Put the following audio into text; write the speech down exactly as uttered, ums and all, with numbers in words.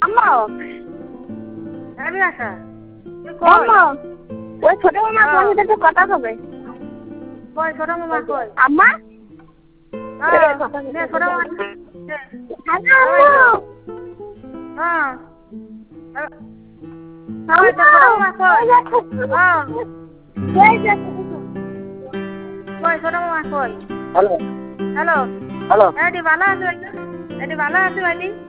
আম্মা আমি আসা আম্মা ওই ছোট মামা তোমার সাথে একটু কথা হবে। কই ছোট মামা কই? আম্মা হ্যাঁ নে ছোট মামা হ্যালো হ্যাঁ আম্মা ছোট মামা কই? হ্যাঁ কই ছোট মামা কই? হ্যালো হ্যালো হ্যালো এডি ভালো আছে এডি ভালো আছে ভাই